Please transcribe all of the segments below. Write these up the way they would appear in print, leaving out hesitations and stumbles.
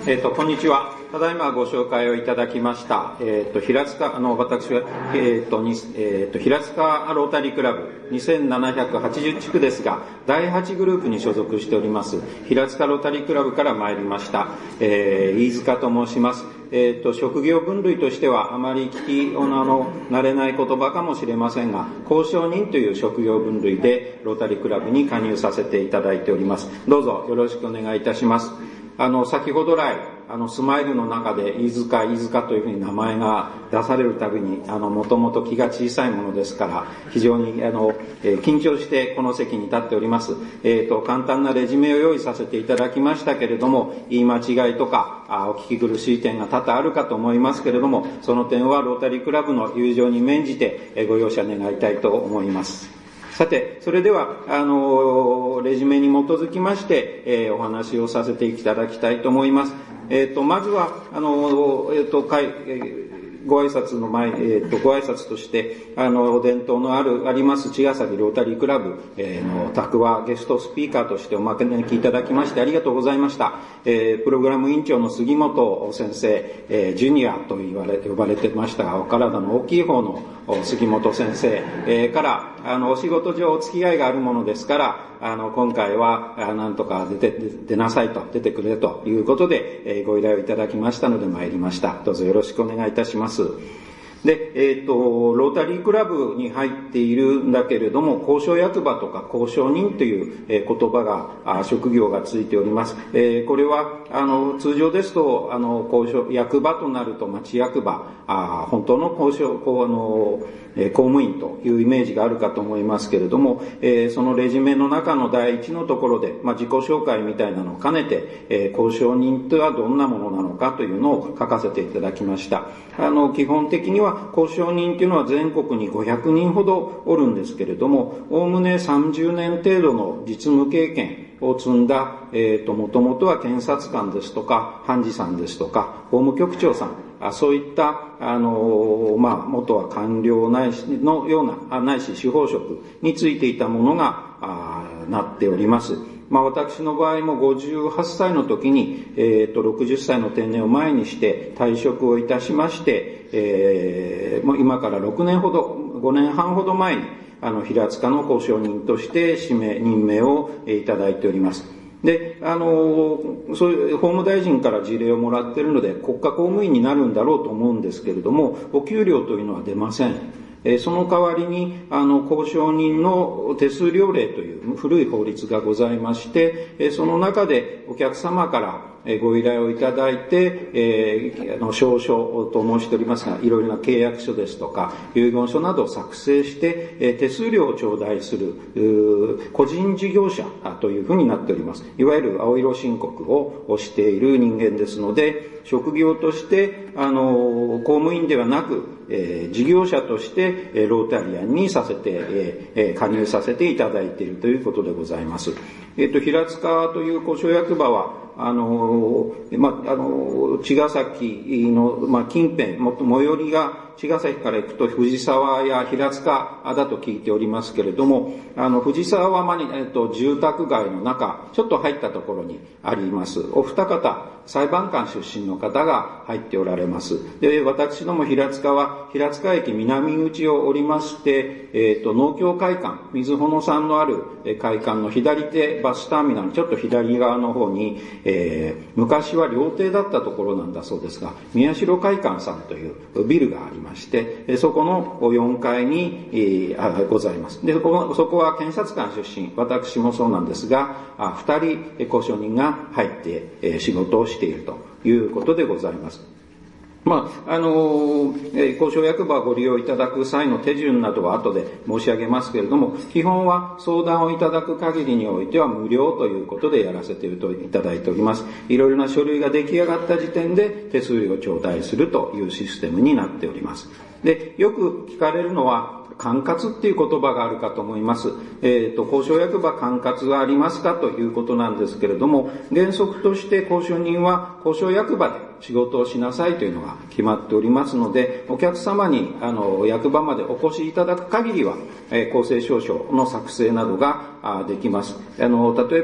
こんにちは。ただいまご紹介をいただきました、平塚、私は、平塚ロータリークラブ2780地区ですが、第8グループに所属しております、平塚ロータリークラブから参りました、飯塚と申します。職業分類としてはあまり聞き慣れない言葉かもしれませんが、交渉人という職業分類でロータリークラブに加入させていただいております。どうぞよろしくお願いいたします。先ほど来、スマイルの中で飯塚というふうに名前が出されるたびに、もともと気が小さいものですから、非常に、緊張してこの席に立っております。簡単なレジュメを用意させていただきましたけれども、言い間違いとか、お聞き苦しい点が多々あるかと思いますけれども、その点はロータリークラブの友情に免じて、ご容赦願いたいと思います。さて、それでは、レジュメに基づきまして、お話をさせていただきたいと思います。まずは、ご挨拶の前、ご挨拶として、伝統のあります茅ヶ崎ロータリークラブのタクワゲストスピーカーとしてお招きいただきましてありがとうございました。プログラム委員長の杉本先生、ジュニアと呼ばれてましたが、お体の大きい方の杉本先生、からお仕事上お付き合いがあるものですから、今回はなんとか出なさいと、出てくれということで、ご依頼をいただきましたので参りました。どうぞよろしくお願いいたします。で、ロータリークラブに入っているんだけれども、交渉役場とか交渉人という言葉が、職業がついております。これは、通常ですと、交渉、役場となると町役場、本当の交渉、公務員というイメージがあるかと思いますけれども、そのレジュメの中の第一のところで、自己紹介みたいなのを兼ねて、交渉人とはどんなものなのかというのを書かせていただきました。基本的には交渉人というのは全国に500人ほどおるんですけれども、おおむね30年程度の実務経験を積んだ、もともとは検察官ですとか、判事さんですとか、法務局長さん、そういった、元は官僚ないしのような、ないし司法職についていたものが、なっております。私の場合も58歳の時に、60歳の定年を前にして退職をいたしまして、今から6年ほど、5年半ほど前に、平塚の交渉人として任命をいただいております。で、そういう法務大臣から事例をもらっているので、国家公務員になるんだろうと思うんですけれども、お給料というのは出ません。その代わりに、交渉人の手数料令という古い法律がございまして、その中でお客様からご依頼をいただいて、証書と申しておりますが、いろいろな契約書ですとか、遺言書などを作成して、手数料を頂戴する、個人事業者というふうになっております。いわゆる青色申告をしている人間ですので、職業として、公務員ではなく、事業者として、ロータリアンに加入させていただいているということでございます。平塚という交渉役場は、茅ヶ崎の、近辺、最寄りが茅ヶ崎から行くと藤沢や平塚だと聞いておりますけれども、藤沢は、住宅街の中、ちょっと入ったところにあります。お二方、裁判官出身の方が入っておられます。で、私ども平塚は、平塚駅南口を降りまして、農協会館、水穂さんのある会館の左手バスターミナル、ちょっと左側の方に、昔は料亭だったところなんだそうですが、宮代会館さんというビルがありまして、そこの4階に、ございます。で、そこは検察官出身、私もそうなんですが、2人交渉人が入って、仕事をしているということでございます。交渉役場をご利用いただく際の手順などは後で申し上げますけれども、基本は相談をいただく限りにおいては無料ということでやらせていただいております。いろいろな書類が出来上がった時点で手数料を頂戴するというシステムになっております。で、よく聞かれるのは、管轄っていう言葉があるかと思います。交渉役場管轄はありますかということなんですけれども、原則として交渉人は交渉役場で仕事をしなさいというのが決まっておりますので、お客様に役場までお越しいただく限りは、公正証書の作成などができます。例えば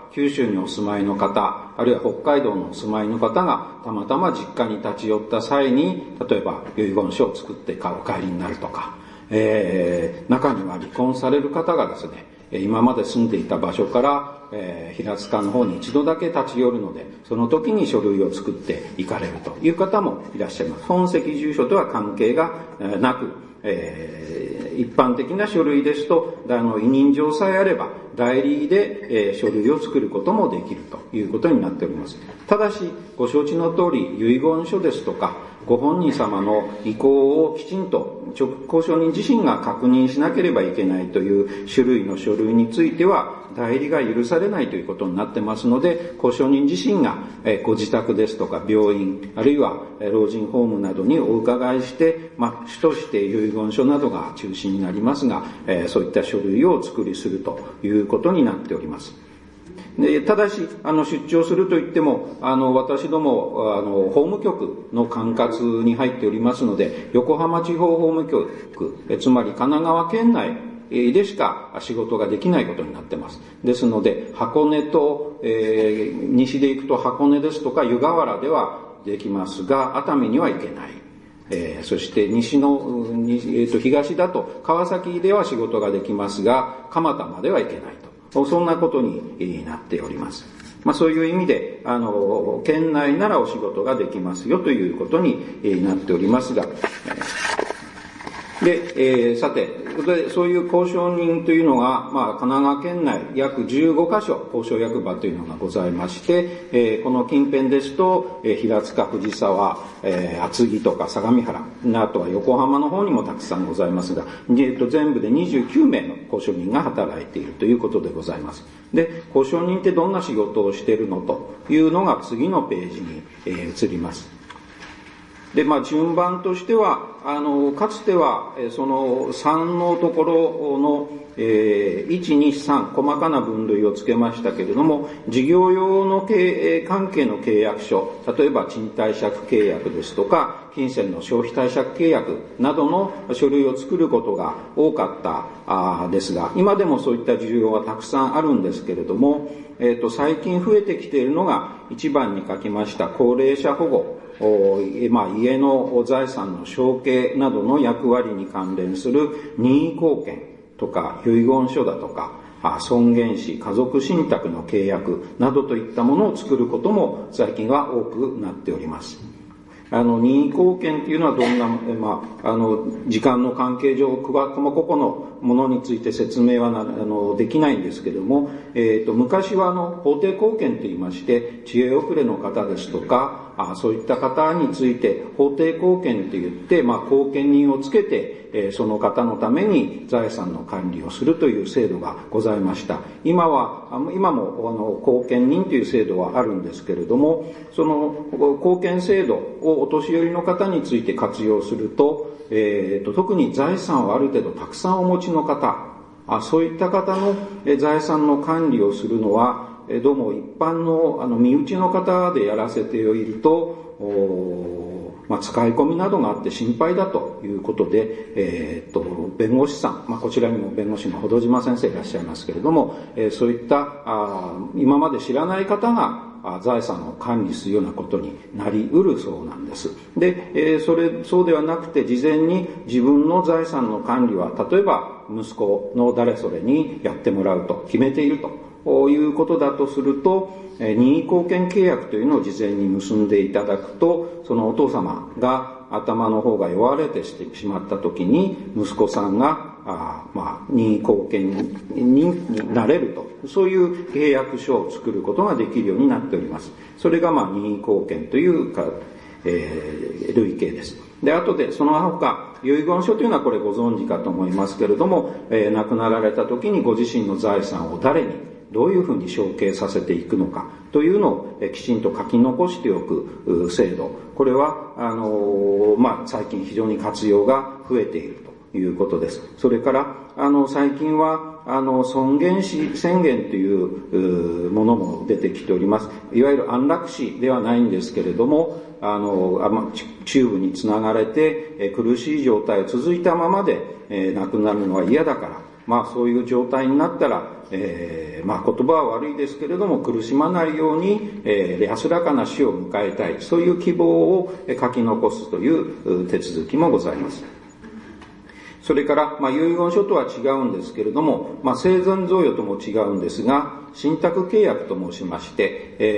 九州にお住まいの方、あるいは北海道のお住まいの方がたまたま実家に立ち寄った際に、例えば遺言書を作ってお帰りになるとか、中には離婚される方がですね、今まで住んでいた場所から、平塚の方に一度だけ立ち寄るので、その時に書類を作って行かれるという方もいらっしゃいます。本籍住所とは関係がなく、一般的な書類ですと、委任状さえあれば代理で、書類を作ることもできるということになっております。ただしご承知の通り、遺言書ですとかご本人様の意向をきちんと公証人自身が確認しなければいけないという種類の書類については代理が許されないということになってますので、公証人自身がご自宅ですとか病院、あるいは老人ホームなどにお伺いして、主として遺言書などが中心になりますが、そういった書類をお作りするということになっております。で、ただし、出張するといっても、私ども、法務局の管轄に入っておりますので、横浜地方法務局、つまり神奈川県内でしか仕事ができないことになっています。ですので、箱根と、西で行くと箱根ですとか湯河原ではできますが、熱海には行けない。そして西の、東だと川崎では仕事ができますが、蒲田までは行けないと。そんなことになっております。そういう意味で、県内ならお仕事ができますよということになっておりますが、で、さて、そういう公証人というのが、神奈川県内約15カ所公証役場というのがございまして、この近辺ですと、平塚、藤沢、厚木とか相模原、あとは横浜の方にもたくさんございますが、全部で29名の公証人が働いているということでございます。で、公証人ってどんな仕事をしているのというのが次のページに、移ります。で、順番としては、かつては、その3のところの、1、2、3、細かな分類をつけましたけれども、事業用の関係の契約書、例えば賃貸借契約ですとか、金銭の消費貸借契約などの書類を作ることが多かったですが、今でもそういった需要はたくさんあるんですけれども、最近増えてきているのが、1番に書きました高齢者保護、家の財産の承継などの役割に関連する任意後見とか遺言書だとか尊厳死、家族信託の契約などといったものを作ることも最近は多くなっております。任意後見っていうのはどんな、時間の関係上、個々のものについて説明はできないんですけども、昔は法定後見と言いまして、知恵遅れの方ですとか、そういった方について法定後見と言って、後見人をつけて、その方のために財産の管理をするという制度がございました。今も後見人という制度はあるんですけれども、その後見制度をお年寄りの方について活用すると、特に財産をある程度たくさんお持ちの方、そういった方の財産の管理をするのは、どうも一般の身内の方でやらせていると、使い込みなどがあって心配だということで、弁護士さん、こちらにも弁護士の穂島先生いらっしゃいますけれども、そういった今まで知らない方が財産を管理するようなことになり得るそうなんです。で、そうではなくて事前に自分の財産の管理は例えば息子の誰それにやってもらうと決めているということだとすると、任意後見契約というのを事前に結んでいただくと、そのお父様が頭の方が弱れてしてしまった時に息子さんが任意後見になれると、そういう契約書を作ることができるようになっております。それが任意後見というか、類型です。で、後でその他遺言書というのはこれご存知かと思いますけれども、亡くなられた時にご自身の財産を誰にどういうふうに承継させていくのかというのをきちんと書き残しておく制度、これは最近非常に活用が増えているということです。それから最近は尊厳死宣言というものも出てきております。いわゆる安楽死ではないんですけれども、チューブにつながれて苦しい状態が続いたままで亡くなるのは嫌だから、そういう状態になったら言葉は悪いですけれども苦しまないように、安らかな死を迎えたい、そういう希望を書き残すという手続きもございます。それから、遺言書とは違うんですけれども、生前贈与とも違うんですが、信託契約と申しまして、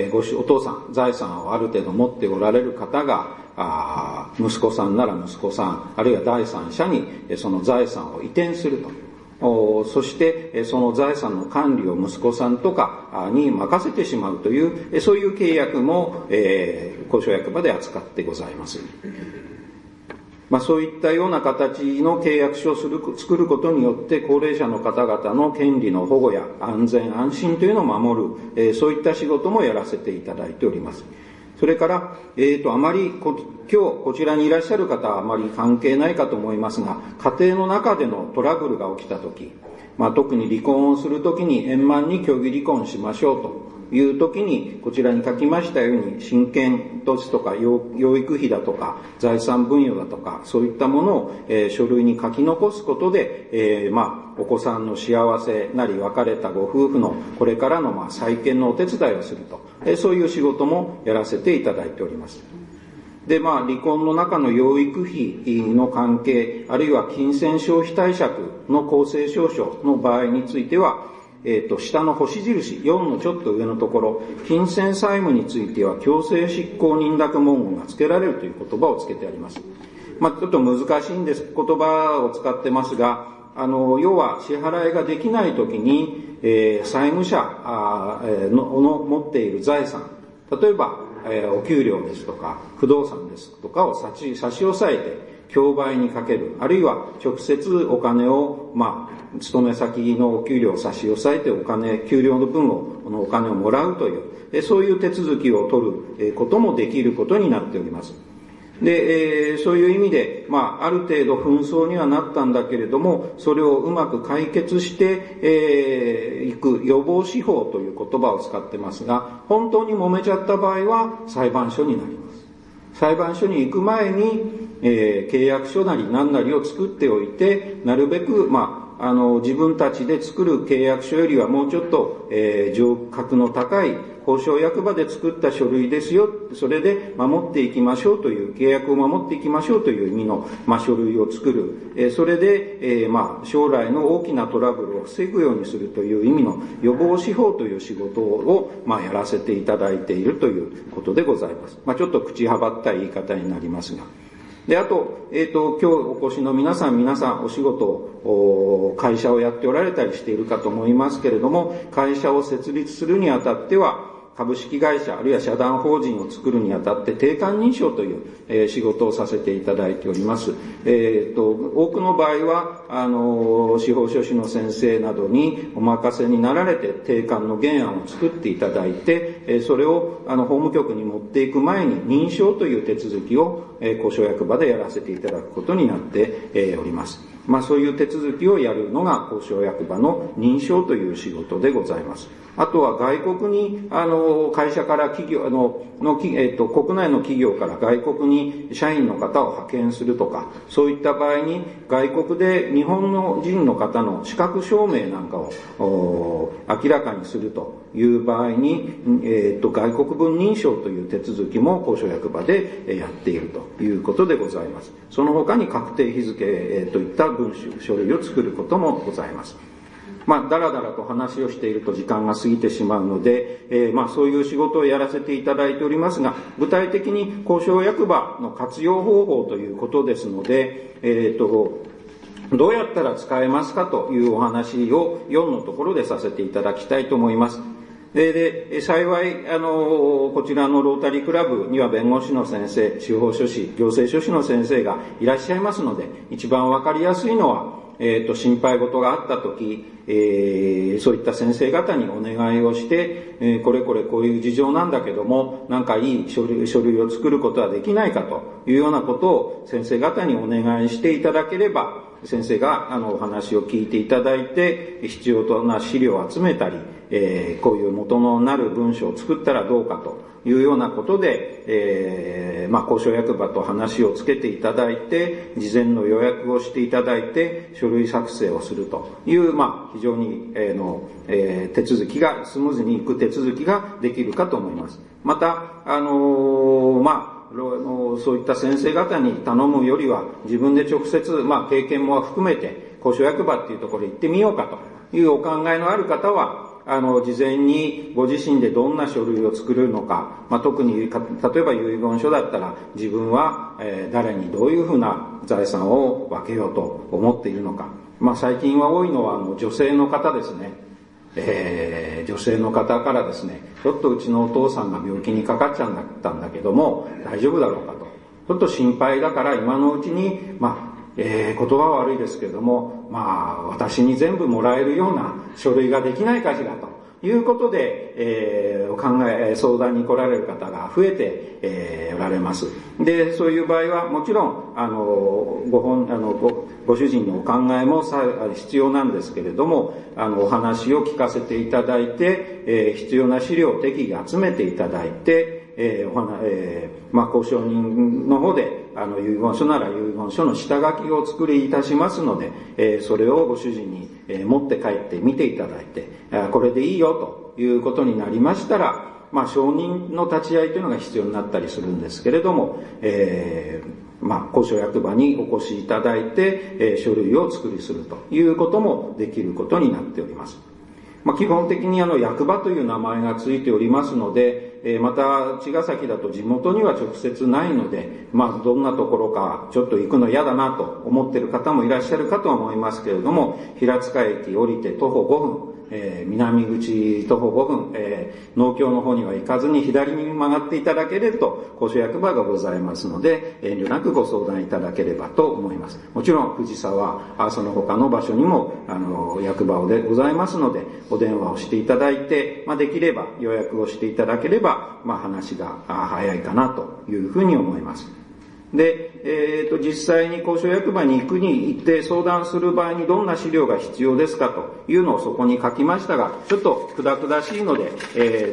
お父さん、財産をある程度持っておられる方が、息子さんなら息子さん、あるいは第三者にその財産を移転すると。そしてその財産の管理を息子さんとかに任せてしまうという、そういう契約も、公証役場で扱ってございます。そういったような形の契約書を作ることによって高齢者の方々の権利の保護や安全安心というのを守る、そういった仕事もやらせていただいております。それから、あまり今日こちらにいらっしゃる方はあまり関係ないかと思いますが、家庭の中でのトラブルが起きたとき、特に離婚をするときに円満に協議離婚しましょうというときに、こちらに書きましたように親権土地とか養育費だとか財産分与だとかそういったものを、書類に書き残すことで、お子さんの幸せなり別れたご夫婦のこれからの再建のお手伝いをすると、そういう仕事もやらせていただいております。で、離婚の中の養育費の関係、あるいは金銭消費貸借の公正証書の場合については、下の星印、4のちょっと上のところ、金銭債務については強制執行認諾文言が付けられるという言葉を付けてあります。ちょっと難しいんです、言葉を使ってますが、要は支払いができないときに、債務者の持っている財産、例えば、お給料ですとか不動産ですとかを差し押さえて競売にかける、あるいは直接お金を、勤め先のお給料を差し押さえて給料の分を、お金をもらうという、そういう手続きを取ることもできることになっております。で、そういう意味で、ある程度紛争にはなったんだけれども、それをうまく解決して、いく予防司法という言葉を使ってますが、本当に揉めちゃった場合は裁判所になります。裁判所に行く前に、契約書なり何なりを作っておいて、なるべく、自分たちで作る契約書よりはもうちょっと、上格の高い公証役場で作った書類ですよ、それで守っていきましょうという、契約を守っていきましょうという意味の、書類を作る、それで、将来の大きなトラブルを防ぐようにするという意味の予防司法という仕事を、やらせていただいているということでございます。ちょっと口はばったい言い方になりますが。で、あと、今日お越しの皆さんお仕事会社をやっておられたりしているかと思いますけれども、会社を設立するにあたっては、株式会社あるいは社団法人を作るにあたって定款認証という、仕事をさせていただいております。多くの場合は司法書士の先生などにお任せになられて定款の原案を作っていただいて、それを法務局に持っていく前に認証という手続きを公証役場でやらせていただくことになっております。そういう手続きをやるのが公証役場の認証という仕事でございます。あとは外国に会社から企業国内の企業から外国に社員の方を派遣するとか、そういった場合に外国で日本の人の方の資格証明なんかを明らかにするという場合に、外国分認証という手続きも公証役場でやっているということでございます。その他に確定日付といった文書書類を作ることもございます。だらだらと話をしていると時間が過ぎてしまうので、そういう仕事をやらせていただいておりますが、具体的に公証役場の活用方法ということですので、どうやったら使えますかというお話を4のところでさせていただきたいと思います。で、幸い、こちらのロータリークラブには弁護士の先生、司法書士、行政書士の先生がいらっしゃいますので、一番わかりやすいのは、心配事があったとき、そういった先生方にお願いをして、これこういう事情なんだけども、なんかいい書類を作ることはできないかというようなことを先生方にお願いしていただければ、先生がお話を聞いていただいて、必要な資料を集めたり、こういう元のなる文章を作ったらどうかいうようなことで、公証役場と話をつけていただいて、事前の予約をしていただいて、書類作成をするという、非常に、手続きが、スムーズにいく手続きができるかと思います。また、そういった先生方に頼むよりは、自分で直接、経験も含めて、公証役場っていうところに行ってみようかというお考えのある方は、事前にご自身でどんな書類を作るのか、特に、例えば遺言書だったら、自分は、誰にどういうふうな財産を分けようと思っているのか。最近は多いのは、女性の方ですね。女性の方からですね、ちょっとうちのお父さんが病気にかかっちゃったんだけども、大丈夫だろうかと。ちょっと心配だから今のうちに、言葉は悪いですけれども、私に全部もらえるような書類ができないかしらということで、相談に来られる方が増えて、おられます。で、そういう場合はもちろん、ご主人のお考えも必要なんですけれども、お話を聞かせていただいて、必要な資料を適宜集めていただいて、交渉人の方で、遺言書なら遺言書の下書きを作りいたしますので、それをご主人に、持って帰って見ていただいて、これでいいよということになりましたら、承認の立ち会いというのが必要になったりするんですけれども、公証役場にお越しいただいて、書類を作りするということもできることになっております。基本的に役場という名前がついておりますので、また茅ヶ崎だと地元には直接ないので、どんなところかちょっと行くの嫌だなと思っている方もいらっしゃるかと思いますけれども、平塚駅降りて徒歩5分、南口徒歩5分、農協の方には行かずに左に曲がっていただけると公証役場がございますので、遠慮なくご相談いただければと思います。もちろん藤沢、その他の場所にも役場でございますので、お電話をしていただいて、できれば予約をしていただければ、話が早いかなというふうに思います。で、実際に公証役場に行って相談する場合にどんな資料が必要ですかというのをそこに書きましたが、ちょっと砕しいので、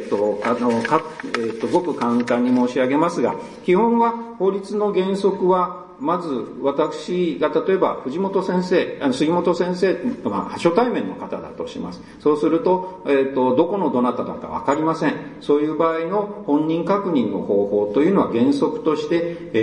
ごく簡単に申し上げますが、基本は法律の原則は、まず私が例えば杉本先生初対面の方だとします。そうすると、どこのどなただかわかりません。そういう場合の本人確認の方法というのは原則として、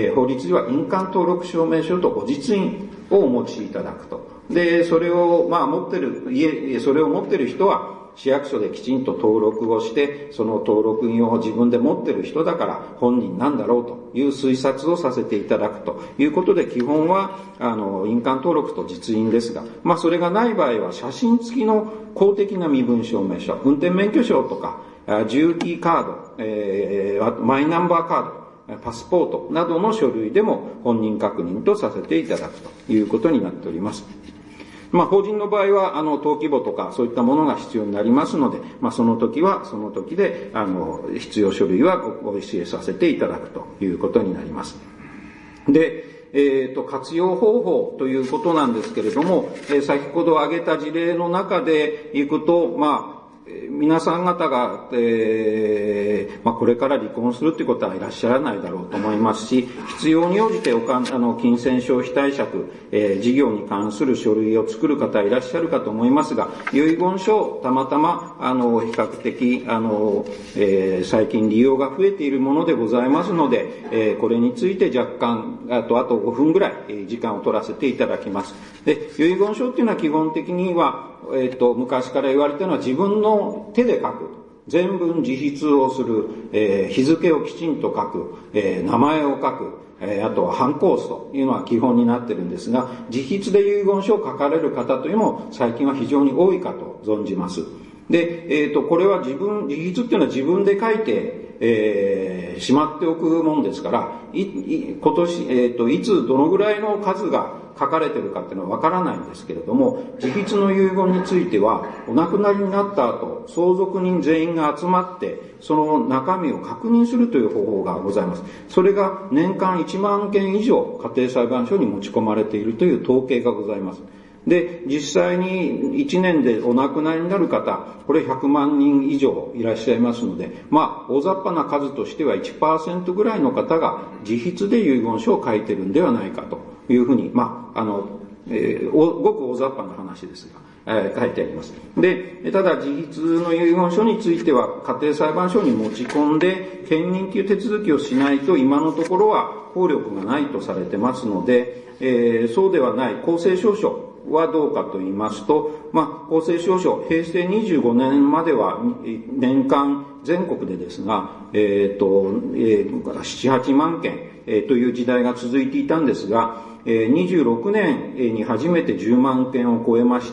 法律では印鑑登録証明書とご実印をお持ちいただくと。で、それを持ってる人は市役所できちんと登録をして、その登録印を自分で持ってる人だから本人なんだろうという推察をさせていただくということで、基本は印鑑登録と実印ですが、それがない場合は写真付きの公的な身分証明書、運転免許証とか重機カード、マイナンバーカード、パスポートなどの書類でも本人確認とさせていただくということになっております。法人の場合は、登記簿とかそういったものが必要になりますので、その時はその時で、必要書類はご教えさせていただくということになります。で、活用方法ということなんですけれども、先ほど挙げた事例の中でいくと、皆さん方が、これから離婚するということはいらっしゃらないだろうと思いますし、必要に応じて金銭消費貸借、事業に関する書類を作る方いらっしゃるかと思いますが、遺言書、たまたま、比較的、最近利用が増えているものでございますので、これについて若干、あと5分ぐらい、時間を取らせていただきます。で、遺言書っていうのは基本的には、昔から言われているのは自分の手で書く。全文自筆をする、日付をきちんと書く、名前を書く、あとは判行数というのは基本になっているんですが、自筆で遺言書を書かれる方というのも最近は非常に多いかと存じます。で、これは自筆っていうのは自分で書いて、しまっておくもんですから、今年、いつどのぐらいの数が書かれているかっていうのはわからないんですけれども、自筆の遺言については、お亡くなりになった後、相続人全員が集まって、その中身を確認するという方法がございます。それが年間1万件以上、家庭裁判所に持ち込まれているという統計がございます。 で、実際に1年でお亡くなりになる方、これ100万人以上いらっしゃいますので、大雑把な数としては 1% ぐらいの方が自筆で遺言書を書いてるんではないかというふうに、ごく大雑把な話ですが、書いてあります。で、ただ自筆の遺言書については家庭裁判所に持ち込んで兼任という手続きをしないと今のところは効力がないとされてますので、そうではない公正証書はどうかと言いますと、公正証書、平成25年までは年間全国でですが、7、8万件、という時代が続いていたんですが、26年に初めて10万件を超えまして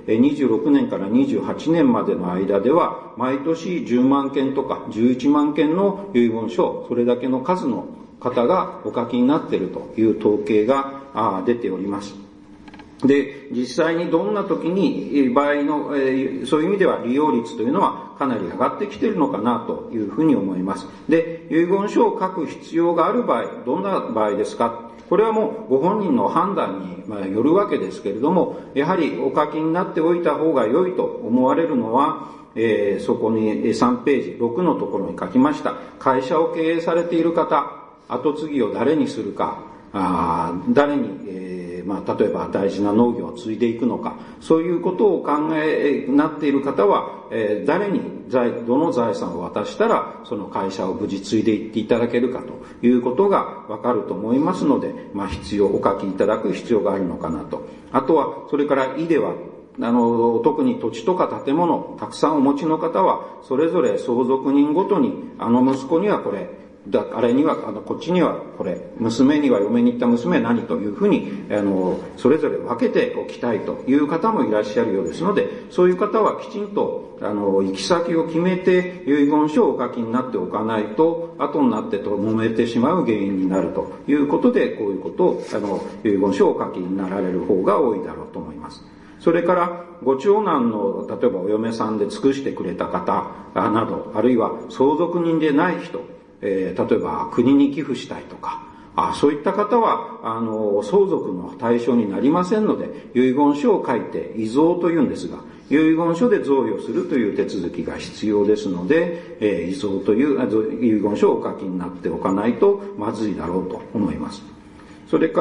、26年から28年までの間では、毎年10万件とか11万件の遺言書、それだけの数の方がお書きになっているという統計が出ております。で、実際にどんな時に場合の、そういう意味では利用率というのはかなり上がってきているのかなというふうに思います。で、遺言書を書く必要がある場合、どんな場合ですか？これはもうご本人の判断によるわけですけれども、やはりお書きになっておいた方が良いと思われるのは、そこに3ページ、6のところに書きました。会社を経営されている方、後継ぎを誰にするか、誰に、例えば大事な農業を継いでいくのか、そういうことをお考えになっている方は、誰にどの財産を渡したらその会社を無事継いでいっていただけるかということがわかると思いますので、お書きいただく必要があるのかなと。あとは、それから井では、特に土地とか建物、たくさんお持ちの方は、それぞれ相続人ごとに、息子にはこれ、あれには、こっちにはこれ、娘には嫁に行った娘は何というふうに、それぞれ分けておきたいという方もいらっしゃるようですので、そういう方はきちんと、行き先を決めて遺言書をお書きになっておかないと、後になってと揉めてしまう原因になるということで、こういうことを、遺言書をお書きになられる方が多いだろうと思います。それから、ご長男の、例えばお嫁さんで尽くしてくれた方など、あるいは相続人でない人、例えば国に寄付したいとか、そういった方は、相続の対象になりませんので、遺言書を書いて、遺贈というんですが、遺言書で贈与するという手続きが必要ですので、遺贈という遺言書をお書きになっておかないとまずいだろうと思います。それから、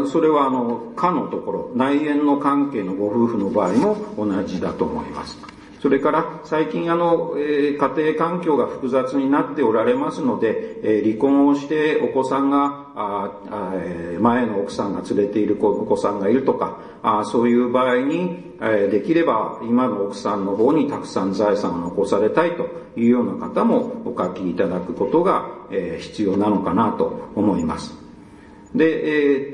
それは家のところ、内縁の関係のご夫婦の場合も同じだと思います。それから最近家庭環境が複雑になっておられますので、離婚をしてお子さんが、前の奥さんが連れているお子さんがいるとか、そういう場合に、できれば今の奥さんの方にたくさん財産を残されたいというような方もお書きいただくことが、必要なのかなと思います。で、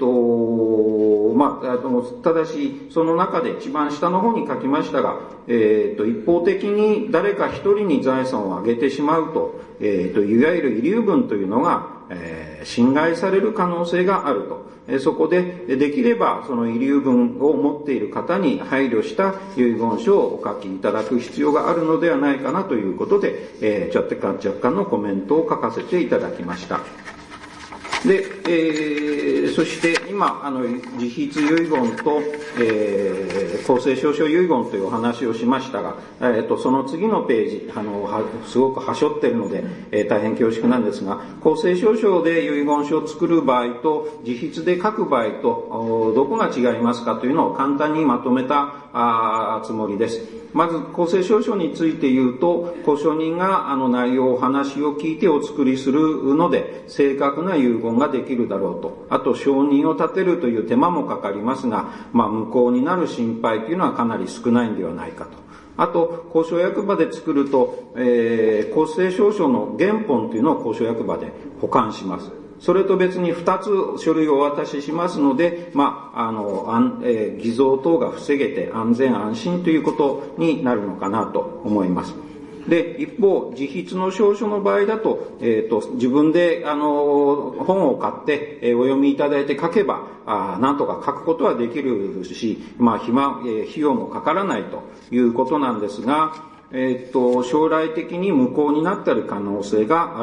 ただし、その中で一番下の方に書きましたが、一方的に誰か一人に財産をあげてしまうと、いわゆる遺留分というのが、侵害される可能性があると。そこで、できればその遺留分を持っている方に配慮した遺言書をお書きいただく必要があるのではないかなということで、若干のコメントを書かせていただきました。で、そして今、自筆遺言と、公正証書遺言というお話をしましたが、その次のページ、すごくはしょっているので、大変恐縮なんですが、公正証書で遺言書を作る場合と、自筆で書く場合と、どこが違いますかというのを簡単にまとめたつもりです。まず、公正証書について言うと、公証人が内容、お話を聞いてお作りするので、正確な遺言ができるだろうと。あと、証人を立てるという手間もかかりますが、無効になる心配というのはかなり少ないんではないかと。あと、公証役場で作ると、公正証書の原本というのを公証役場で保管します。それと別に2つ書類をお渡ししますので、偽造等が防げて安全安心ということになるのかなと思います。で、一方、自筆の証書の場合だと、自分で、本を買って、お読みいただいて書けば、なんとか書くことはできるし、費用もかからないということなんですが、将来的に無効になったる可能性があると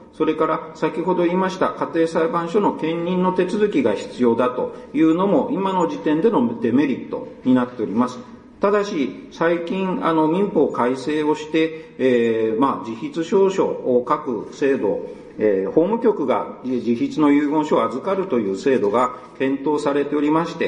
それから先ほど言いました家庭裁判所の兼任の手続きが必要だというのも今の時点でのデメリットになっております。ただし、最近、民法改正をして、自筆証書を書く制度、法務局が自筆の遺言書を預かるという制度が検討されておりまして、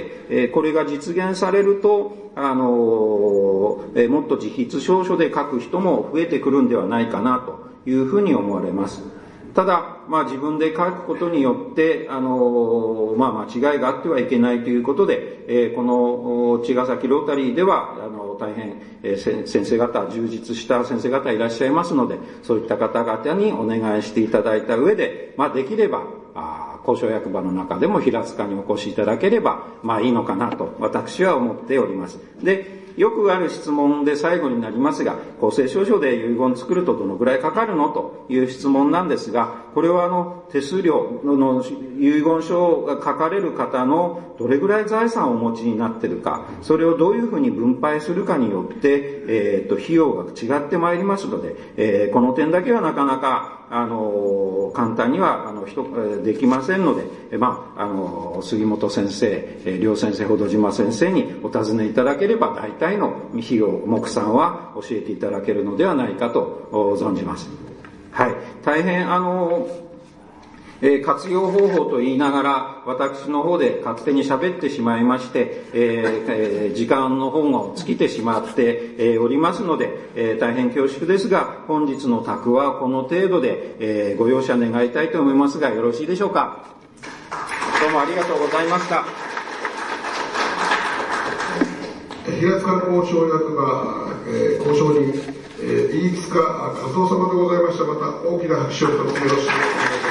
これが実現されると、もっと自筆証書で書く人も増えてくるんではないかなというふうに思われます。ただ、自分で書くことによって、間違いがあってはいけないということで、この茅ヶ崎ロータリーでは、大変、先生方、充実した先生方いらっしゃいますので、そういった方々にお願いしていただいた上で、できれば、公証役場の中でも平塚にお越しいただければ、いいのかなと、私は思っております。で、よくある質問で最後になりますが、公正証書で遺言作るとどのぐらいかかるのという質問なんですが、これは手数料の遺言書が書かれる方のどれぐらい財産をお持ちになっているか、それをどういうふうに分配するかによって、費用が違ってまいりますので、この点だけはなかなか簡単にはできませんので、杉本先生、両先生、穂島先生にお尋ねいただければ大体の費用、目算は教えていただけるのではないかと存じます。はい。大変活用方法と言いながら、私の方で勝手に喋ってしまいまして、時間の方が尽きてしまっておりますので、大変恐縮ですが、本日の託はこの程度で、ご容赦願いたいと思いますが、よろしいでしょうか。どうもありがとうございました。 平塚交渉役場、交渉人、飯塚和夫様でございました。また大きな拍手をとってよろしくお願いします。